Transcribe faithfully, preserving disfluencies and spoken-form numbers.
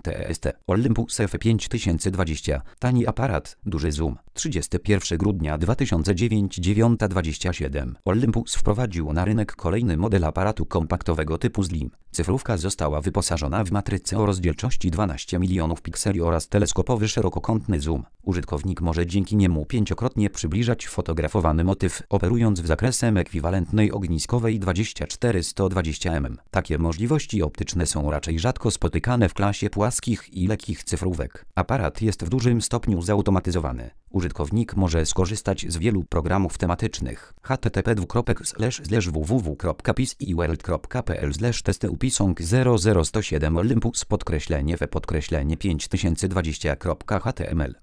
test. Olympus F pięć tysięcy dwadzieścia. Tani aparat, duży zoom. trzydziestego pierwszego grudnia dwa tysiące dziewiątego, dziewiąta dwadzieścia siedem. Olympus wprowadził na rynek kolejny model aparatu kompaktowego typu Slim. Cyfrówka została wyposażona w matrycę o rozdzielczości dwanaście milionów pikseli oraz teleskopowy szerokokątny zoom. Użytkownik może dzięki niemu pięciokrotnie przybliżać fotografowany motyw, operując w zakresem ekwiwalentnej ogniskowej dwadzieścia cztery sto dwadzieścia milimetrów. Takie możliwości optyczne są raczej rzadko spotykane w klasie płaskich i lekkich cyfrówek. Aparat jest w dużym stopniu zautomatyzowany. Użytkownik może skorzystać z wielu programów tematycznych. h t t p dwukropek slash slash w w w kropka pisworld kropka p l slash testy upisong zero zero sto siedem Olympus podkreślenie w podkreślenie pięć tysięcy dwadzieścia kropka h t m l